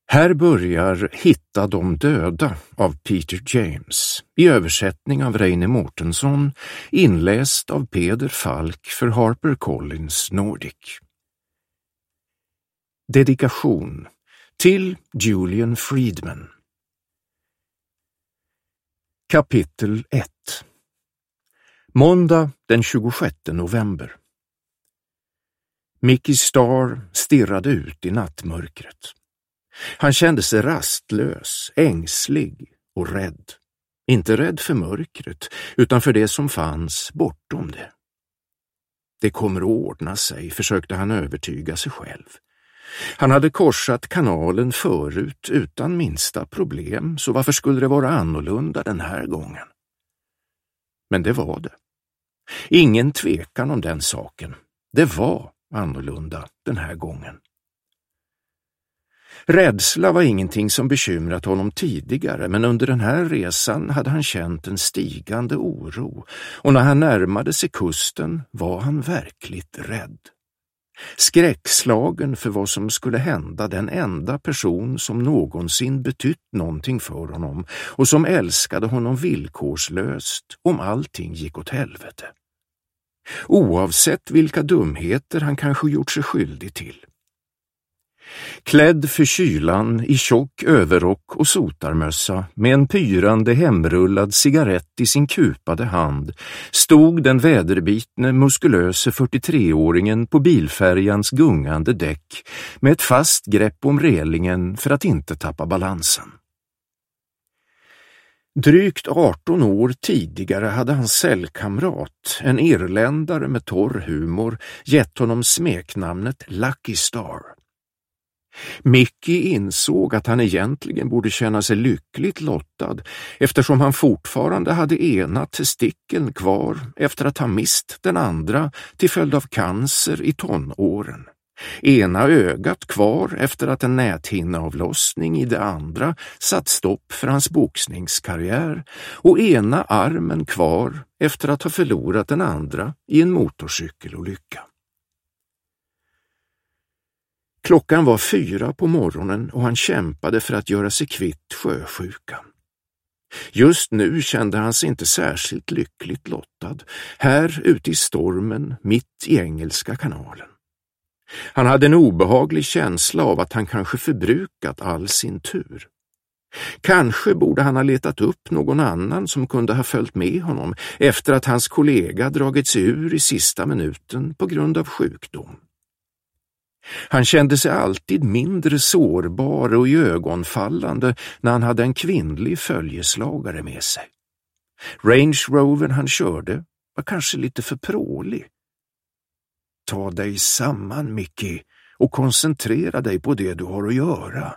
Här börjar Hitta de döda av Peter James i översättning av Reine Mortensson, inläst av Peder Falk för HarperCollins Nordic. Dedikation till Julian Friedman. Kapitel 1. Måndag den 26 november. Mickey Starr stirrade ut i nattmörkret. Han kände sig rastlös, ängslig och rädd. Inte rädd för mörkret, utan för det som fanns bortom det. Det kommer att ordna sig, försökte han övertyga sig själv. Han hade korsat kanalen förut utan minsta problem, så varför skulle det vara annorlunda den här gången? Men det var det. Ingen tvekan om den saken. Det var annorlunda den här gången. Rädsla var ingenting som bekymrat honom tidigare, men under den här resan hade han känt en stigande oro, och när han närmade sig kusten var han verkligt rädd. Skräckslagen för vad som skulle hända den enda person som någonsin betytt någonting för honom och som älskade honom villkorslöst om allting gick åt helvete. Oavsett vilka dumheter han kanske gjort sig skyldig till. Klädd för kylan i tjock överrock och sotarmössa med en pyrande hemrullad cigarett i sin kupade hand stod den väderbitne muskulöse 43-åringen på bilfärjans gungande däck med ett fast grepp om relingen för att inte tappa balansen. Drygt 18 år tidigare hade hans cellkamrat, en irländare med torr humor, gett honom smeknamnet Lucky Star. Mickey insåg att han egentligen borde känna sig lyckligt lottad eftersom han fortfarande hade ena testikeln kvar efter att ha mist den andra till följd av cancer i tonåren. Ena ögat kvar efter att en näthinneavlossning i det andra satt stopp för hans boxningskarriär och ena armen kvar efter att ha förlorat den andra i en motorcykelolycka. Klockan var 4 på morgonen och han kämpade för att göra sig kvitt sjösjukan. Just nu kände han sig inte särskilt lyckligt lottad, här ute i stormen mitt i Engelska kanalen. Han hade en obehaglig känsla av att han kanske förbrukat all sin tur. Kanske borde han ha letat upp någon annan som kunde ha följt med honom efter att hans kollega dragit sig ur i sista minuten på grund av sjukdom. Han kände sig alltid mindre sårbar och iögonfallande när han hade en kvinnlig följeslagare med sig. Range Rovern han körde var kanske lite för prålig. Ta dig samman, Mickey, och koncentrera dig på det du har att göra.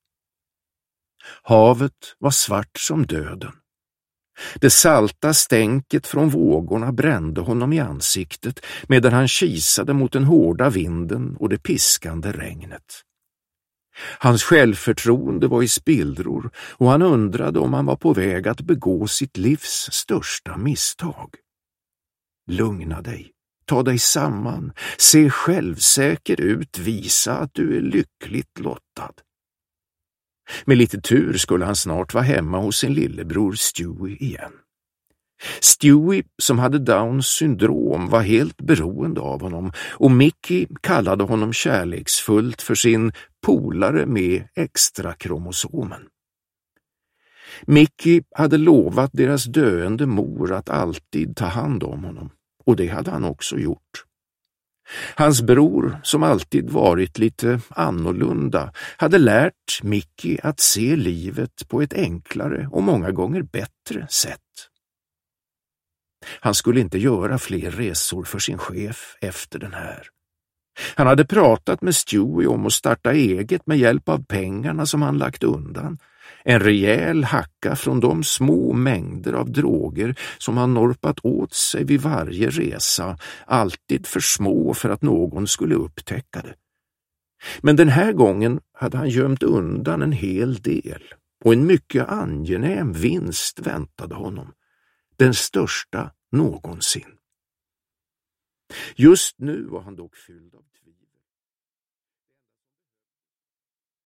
Havet var svart som döden. Det salta stänket från vågorna brände honom i ansiktet medan han kisade mot den hårda vinden och det piskande regnet. Hans självförtroende var i spillror och han undrade om han var på väg att begå sitt livs största misstag. Lugna dig, ta dig samman, se självsäker ut, visa att du är lyckligt lottad. Med lite tur skulle han snart vara hemma hos sin lillebror Stewie igen. Stewie, som hade Downs syndrom, var helt beroende av honom och Mickey kallade honom kärleksfullt för sin polare med extra kromosomen. Mickey hade lovat deras döende mor att alltid ta hand om honom, och det hade han också gjort. Hans bror, som alltid varit lite annorlunda, hade lärt Mickey att se livet på ett enklare och många gånger bättre sätt. Han skulle inte göra fler resor för sin chef efter den här. Han hade pratat med Stewie om att starta eget med hjälp av pengarna som han lagt undan. En rejäl hacka från de små mängder av droger som han norpat åt sig vid varje resa, alltid för små för att någon skulle upptäcka det. Men den här gången hade han gömt undan en hel del och en mycket angenäm vinst väntade honom. Den största någonsin. Just nu var han dock fylld av